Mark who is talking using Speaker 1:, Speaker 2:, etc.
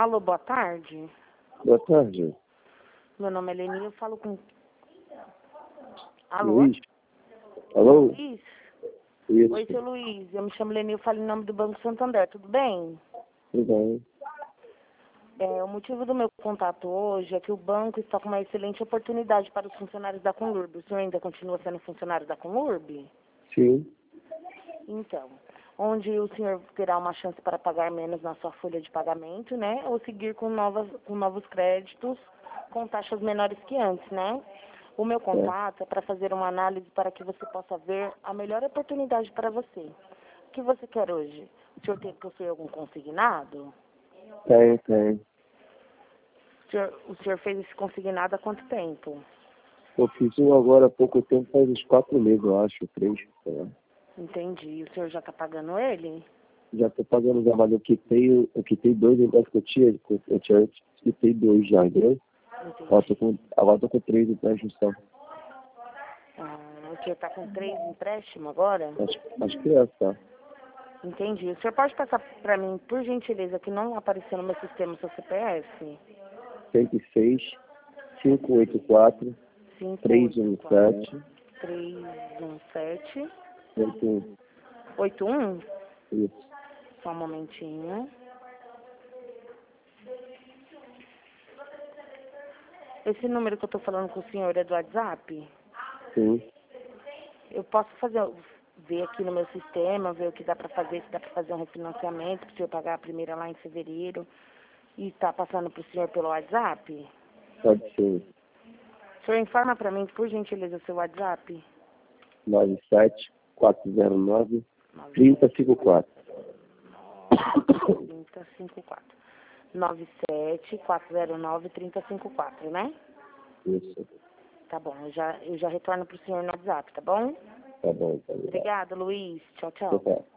Speaker 1: Alô, boa tarde.
Speaker 2: Boa tarde.
Speaker 1: Meu nome é Leni, eu falo com... Alô?
Speaker 2: Luiz? Alô?
Speaker 1: Luiz?
Speaker 2: Isso.
Speaker 1: Oi, seu Luiz. Eu me chamo Leni, eu falo em nome do Banco Santander. Tudo bem?
Speaker 2: Tudo bem.
Speaker 1: O motivo do meu contato hoje é que o banco está com uma excelente oportunidade para os funcionários da Conlurb. O senhor ainda continua sendo funcionário da Conlurb?
Speaker 2: Sim.
Speaker 1: Então, onde o senhor terá uma chance para pagar menos na sua folha de pagamento, né? Ou seguir com novos créditos com taxas menores que antes, né? O meu contato é para fazer uma análise para que você possa ver a melhor oportunidade para você. O que você quer hoje? O senhor possui algum consignado?
Speaker 2: Tem.
Speaker 1: O senhor fez esse consignado há quanto tempo?
Speaker 2: Eu fiz um agora há pouco tempo, faz uns 4 meses, eu acho, 3.
Speaker 1: Entendi. O senhor já está pagando ele?
Speaker 2: Já estou pagando já, mas eu quitei 2 empréstimos que eu tinha quitei 2 já, entendeu? Agora tô com 3 empréstimos só.
Speaker 1: O senhor está com 3 empréstimos agora?
Speaker 2: Acho que é, tá.
Speaker 1: Entendi. O senhor pode passar para mim, por gentileza, que não apareceu no meu sistema o seu CPF?
Speaker 2: 106, 584, 317,
Speaker 1: 317
Speaker 2: 81.
Speaker 1: 81?
Speaker 2: Isso.
Speaker 1: Só um momentinho. Esse número que eu estou falando com o senhor é do WhatsApp?
Speaker 2: Sim.
Speaker 1: Eu posso ver aqui no meu sistema, ver o que dá para fazer, se dá para fazer um refinanciamento, para o senhor pagar a primeira lá em fevereiro e está passando para o senhor pelo WhatsApp?
Speaker 2: Pode ser.
Speaker 1: O senhor informa para mim, por gentileza, o seu WhatsApp?
Speaker 2: 97409 3054.
Speaker 1: 3054. 97409 3054, né?
Speaker 2: Isso.
Speaker 1: Tá bom, eu já retorno pro senhor no WhatsApp, tá bom?
Speaker 2: Tá bom.
Speaker 1: Obrigada, Luiz. Tchau, tchau.
Speaker 2: Tá.